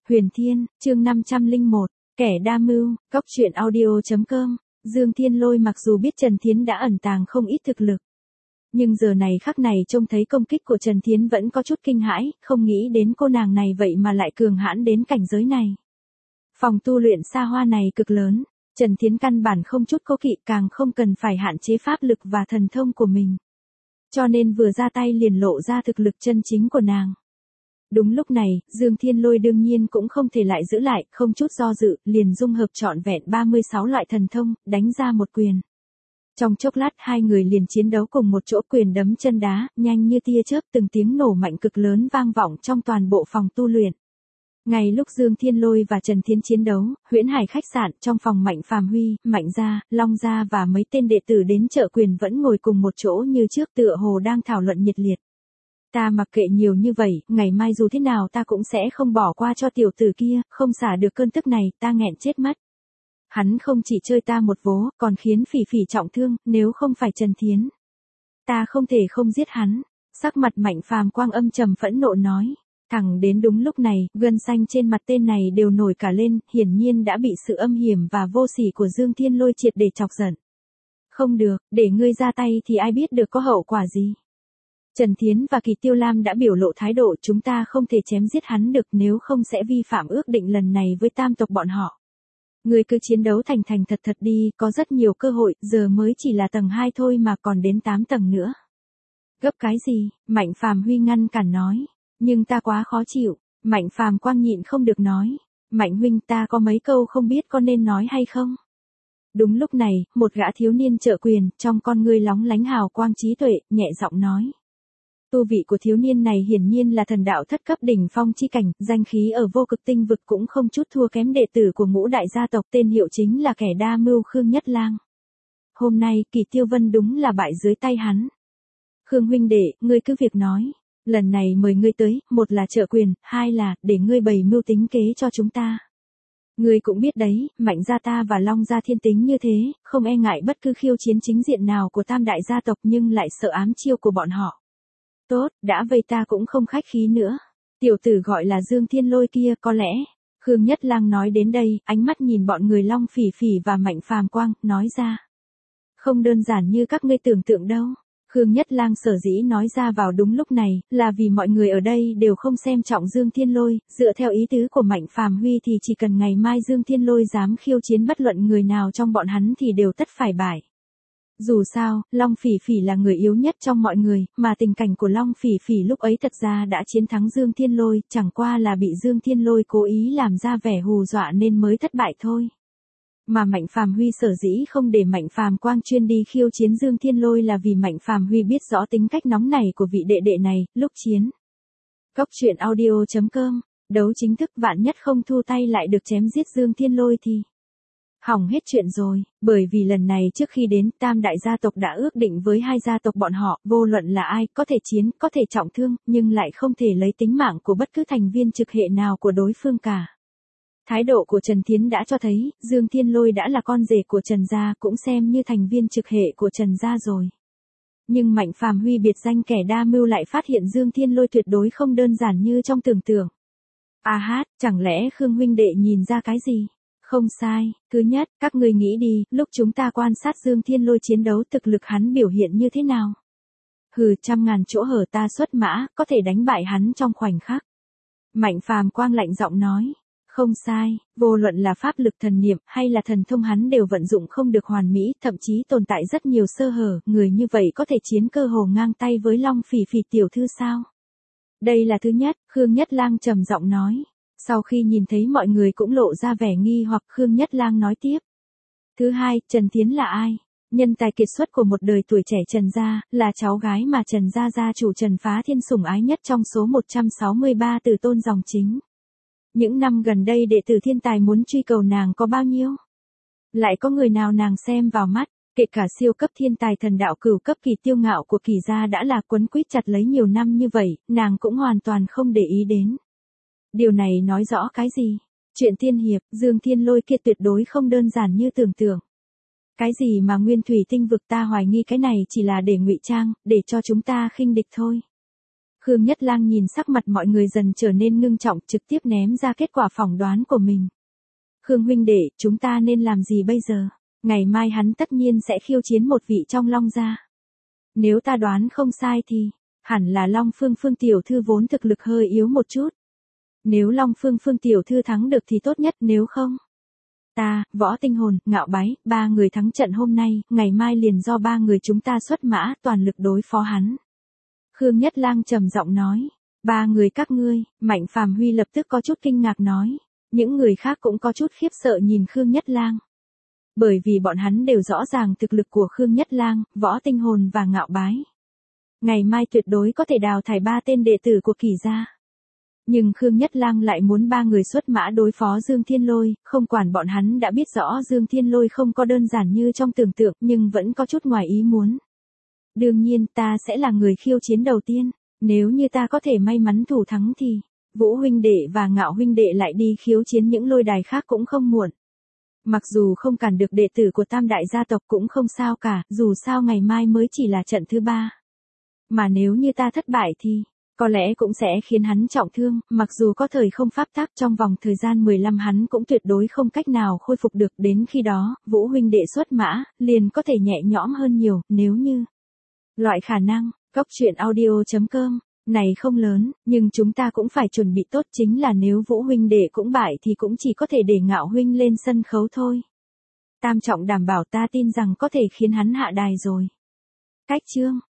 Huyền Thiên, chương 501, kẻ đa mưu, Cóc truyện audio.com. Dương Thiên Lôi mặc dù biết Trần Thiến đã ẩn tàng không ít thực lực, nhưng giờ này khắc này trông thấy công kích của Trần Thiến vẫn có chút kinh hãi, không nghĩ đến cô nàng này vậy mà lại cường hãn đến cảnh giới này. Phòng tu luyện xa hoa này cực lớn, Trần Thiến căn bản không chút cố kỵ, càng không cần phải hạn chế pháp lực và thần thông của mình. Cho nên vừa ra tay liền lộ ra thực lực chân chính của nàng. Đúng lúc này, Dương Thiên Lôi đương nhiên cũng không thể lại giữ lại, không chút do dự, liền dung hợp trọn vẹn 36 loại thần thông, đánh ra một quyền. Trong chốc lát hai người liền chiến đấu cùng một chỗ, quyền đấm chân đá, nhanh như tia chớp, từng tiếng nổ mạnh cực lớn vang vọng trong toàn bộ phòng tu luyện. Ngay lúc Dương Thiên Lôi và Trần Thiến chiến đấu, Huyễn Hải khách sạn, trong phòng Mạnh Phàm Huy, Mạnh Gia, Long Gia và mấy tên đệ tử đến trợ quyền vẫn ngồi cùng một chỗ như trước, tựa hồ đang thảo luận nhiệt liệt. Ta mặc kệ nhiều như vậy, ngày mai dù thế nào ta cũng sẽ không bỏ qua cho tiểu tử kia, không xả được cơn tức này, ta nghẹn chết mất. Hắn không chỉ chơi ta một vố, còn khiến Phỉ Phỉ trọng thương, nếu không phải Trần Thiến, ta không thể không giết hắn. Sắc mặt Mạnh Phàm Quang âm trầm phẫn nộ nói. Thẳng đến đúng lúc này, gân xanh trên mặt tên này đều nổi cả lên, hiển nhiên đã bị sự âm hiểm và vô sỉ của Dương Thiên Lôi triệt để chọc giận. Không được, để ngươi ra tay thì ai biết được có hậu quả gì. Trần Thiến và Kỳ Tiêu Lam đã biểu lộ thái độ, chúng ta không thể chém giết hắn được, nếu không sẽ vi phạm ước định lần này với tam tộc bọn họ. Ngươi cứ chiến đấu thành thật đi, có rất nhiều cơ hội, giờ mới chỉ là tầng 2 thôi mà còn đến 8 tầng nữa. Gấp cái gì? Mạnh Phàm Huy ngăn cản nói. Nhưng ta quá khó chịu. Mạnh Phàm Quang nhịn không được nói. Mạnh huynh, ta có mấy câu không biết có nên nói hay không? Đúng lúc này, một gã thiếu niên trợ quyền, trong con ngươi lóng lánh hào quang trí tuệ, nhẹ giọng nói. Tu vị của thiếu niên này hiển nhiên là thần đạo thất cấp đỉnh phong chi cảnh, danh khí ở vô cực tinh vực cũng không chút thua kém đệ tử của ngũ đại gia tộc, tên hiệu chính là kẻ đa mưu Khương Nhất Lang. Hôm nay, Kỳ Tiêu Vân đúng là bại dưới tay hắn. Khương huynh đệ, ngươi cứ việc nói. Lần này mời ngươi tới, một là trợ quyền, hai là, để ngươi bày mưu tính kế cho chúng ta. Ngươi cũng biết đấy, Mạnh gia ta và Long gia thiên tính như thế, không e ngại bất cứ khiêu chiến chính diện nào của tam đại gia tộc, nhưng lại sợ ám chiêu của bọn họ. Tốt, đã vậy ta cũng không khách khí nữa. Tiểu tử gọi là Dương Thiên Lôi kia có lẽ. Khương Nhất Lang nói đến đây, ánh mắt nhìn bọn người Long Phỉ Phỉ và Mạnh Phàm Quang, nói ra. Không đơn giản như các ngươi tưởng tượng đâu. Khương Nhất Lang sở dĩ nói ra vào đúng lúc này, là vì mọi người ở đây đều không xem trọng Dương Thiên Lôi, dựa theo ý tứ của Mạnh Phàm Huy thì chỉ cần ngày mai Dương Thiên Lôi dám khiêu chiến bất luận người nào trong bọn hắn thì đều tất phải bại. Dù sao, Long Phỉ Phỉ là người yếu nhất trong mọi người, mà tình cảnh của Long Phỉ Phỉ lúc ấy thật ra đã chiến thắng Dương Thiên Lôi, chẳng qua là bị Dương Thiên Lôi cố ý làm ra vẻ hù dọa nên mới thất bại thôi. Mà Mạnh Phàm Huy sở dĩ không để Mạnh Phàm Quang chuyên đi khiêu chiến Dương Thiên Lôi là vì Mạnh Phàm Huy biết rõ tính cách nóng này của vị đệ đệ này, lúc chiến. Cóc truyện audio.com, đấu chính thức vạn nhất không thu tay lại được chém giết Dương Thiên Lôi thì hỏng hết chuyện rồi, bởi vì lần này trước khi đến, tam đại gia tộc đã ước định với hai gia tộc bọn họ, vô luận là ai, có thể chiến, có thể trọng thương, nhưng lại không thể lấy tính mạng của bất cứ thành viên trực hệ nào của đối phương cả. Thái độ của Trần Thiến đã cho thấy, Dương Thiên Lôi đã là con rể của Trần gia, cũng xem như thành viên trực hệ của Trần gia rồi. Nhưng Mạnh Phàm Huy biệt danh kẻ đa mưu lại phát hiện Dương Thiên Lôi tuyệt đối không đơn giản như trong tưởng tượng. Chẳng lẽ Khương huynh đệ nhìn ra cái gì? Không sai, thứ nhất, các ngươi nghĩ đi, lúc chúng ta quan sát Dương Thiên Lôi chiến đấu thực lực hắn biểu hiện như thế nào? Hừ, trăm ngàn chỗ hở ta xuất mã, có thể đánh bại hắn trong khoảnh khắc. Mạnh Phàm Quang lạnh giọng nói. Không sai, vô luận là pháp lực thần niệm hay là thần thông hắn đều vận dụng không được hoàn mỹ, thậm chí tồn tại rất nhiều sơ hở, người như vậy có thể chiến cơ hồ ngang tay với Long Phỉ Phỉ tiểu thư sao? Đây là thứ nhất, Khương Nhất Lang trầm giọng nói. Sau khi nhìn thấy mọi người cũng lộ ra vẻ nghi hoặc, Khương Nhất Lang nói tiếp. Thứ hai, Trần Thiến là ai? Nhân tài kiệt xuất của một đời tuổi trẻ Trần gia, là cháu gái mà Trần gia gia chủ Trần Phá Thiên sủng ái nhất trong số 163 tử tôn dòng chính. Những năm gần đây đệ tử thiên tài muốn truy cầu nàng có bao nhiêu? Lại có người nào nàng xem vào mắt, kể cả siêu cấp thiên tài thần đạo cửu cấp Kỳ Tiêu Ngạo của Kỳ gia đã là quấn quýt chặt lấy nhiều năm như vậy, nàng cũng hoàn toàn không để ý đến. Điều này nói rõ cái gì? Chuyện tiên hiệp, Dương Thiên Lôi kia tuyệt đối không đơn giản như tưởng tượng. Cái gì mà nguyên thủy tinh vực, ta hoài nghi cái này chỉ là để ngụy trang, để cho chúng ta khinh địch thôi. Khương Nhất Lang nhìn sắc mặt mọi người dần trở nên ngưng trọng, trực tiếp ném ra kết quả phỏng đoán của mình. Khương huynh đệ, chúng ta nên làm gì bây giờ? Ngày mai hắn tất nhiên sẽ khiêu chiến một vị trong Long gia. Nếu ta đoán không sai thì, hẳn là Long Phương Phương tiểu thư vốn thực lực hơi yếu một chút. Nếu Long Phương Phương tiểu thư thắng được thì tốt nhất, nếu không. Ta, Võ Tinh Hồn, Ngạo Bái, ba người thắng trận hôm nay, ngày mai liền do ba người chúng ta xuất mã, toàn lực đối phó hắn. Khương Nhất Lang trầm giọng nói, ba người các ngươi, Mạnh Phàm Huy lập tức có chút kinh ngạc nói, những người khác cũng có chút khiếp sợ nhìn Khương Nhất Lang. Bởi vì bọn hắn đều rõ ràng thực lực của Khương Nhất Lang, Võ Tinh Hồn và Ngạo Bái. Ngày mai tuyệt đối có thể đào thải ba tên đệ tử của Kỳ gia. Nhưng Khương Nhất Lang lại muốn ba người xuất mã đối phó Dương Thiên Lôi, không quản bọn hắn đã biết rõ Dương Thiên Lôi không có đơn giản như trong tưởng tượng, nhưng vẫn có chút ngoài ý muốn. Đương nhiên ta sẽ là người khiêu chiến đầu tiên, nếu như ta có thể may mắn thủ thắng thì, Vũ huynh đệ và Ngạo huynh đệ lại đi khiêu chiến những lôi đài khác cũng không muộn. Mặc dù không cản được đệ tử của tam đại gia tộc cũng không sao cả, dù sao ngày mai mới chỉ là trận thứ 3. Mà nếu như ta thất bại thì, có lẽ cũng sẽ khiến hắn trọng thương, mặc dù có thời không pháp tắc trong vòng thời gian 15 hắn cũng tuyệt đối không cách nào khôi phục được, đến khi đó, Vũ huynh đệ xuất mã, liền có thể nhẹ nhõm hơn nhiều, nếu như. Loại khả năng, Cốc truyện audio.com, này không lớn, nhưng chúng ta cũng phải chuẩn bị tốt, chính là nếu Vũ huynh đệ cũng bại thì cũng chỉ có thể để Ngạo huynh lên sân khấu thôi. Tam trọng đảm bảo ta tin rằng có thể khiến hắn hạ đài rồi. Cách chương